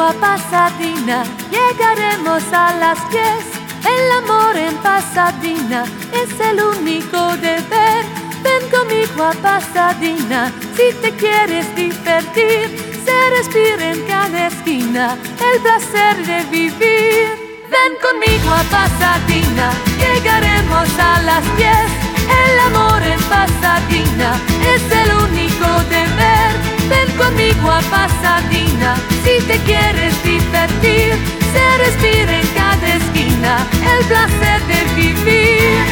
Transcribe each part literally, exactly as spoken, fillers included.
conmigo a Pasadena, llegaremos a las diez. El amor en Pasadena es el único deber. Ven conmigo a Pasadena, si te quieres divertir. Se respira en cada esquina el placer de vivir. Ven conmigo a Pasadena, llegaremos a las diez. El amor en Pasadena es el único deber. Ven conmigo a Pasadena, si te quieres divertir. Se respira en cada esquina el placer de vivir.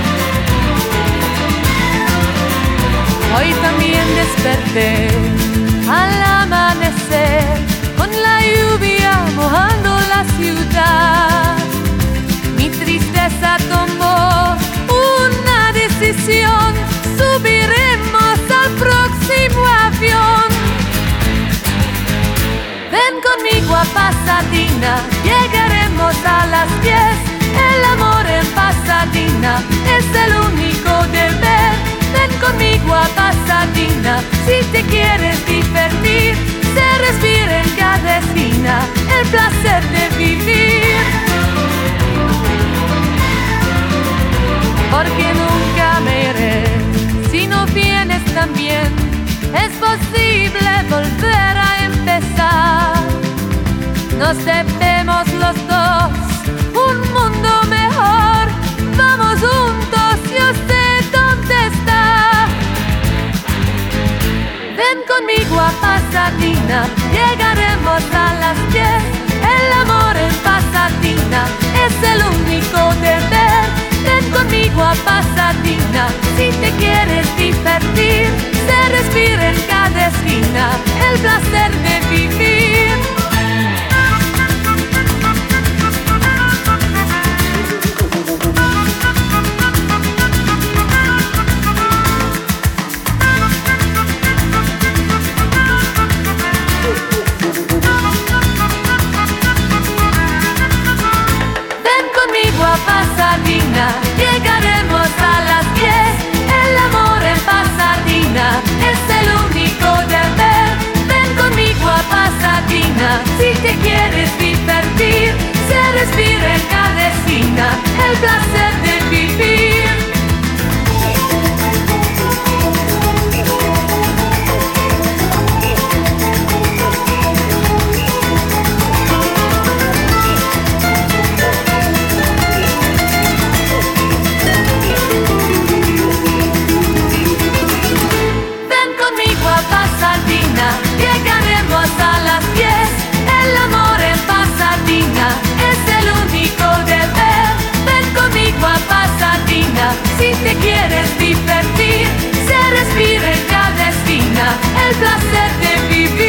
Hoy también desperté al amanecer, con la lluvia mojando la ciudad. Mi tristeza tomó una decisión: subiremos al próximo avión. Ven conmigo a Pasadena, llegaremos a las diez. El amor en Pasadena es el único deber. Ven conmigo a Pasadena, si te quieres divertir. Se respira en cada esquina el placer de vivir. Porque nunca me iré si no vienes también. Es posible volver a empezar. Nos debemos los dos un mundo mejor. Vamos juntos, yo sé dónde está. Ven conmigo a Pasadena, llegaremos a las diez. El amor en Pasadena es el único deber. Ven conmigo a Pasadena, si te quieres divertir. Se respira en cada esquina el placer de vivir. Pasadena, llegaremos a las diez. El amor en Pasadena es el único deber. Ven conmigo a Pasadena, si te quieres divertir. Se respira en cada esquina el placer de vivir. Llegaremos a las diez. El amor en Pasadena es el único deber. Ven conmigo a Pasadena, si te quieres divertir. Se respira en cada esquina el placer de vivir.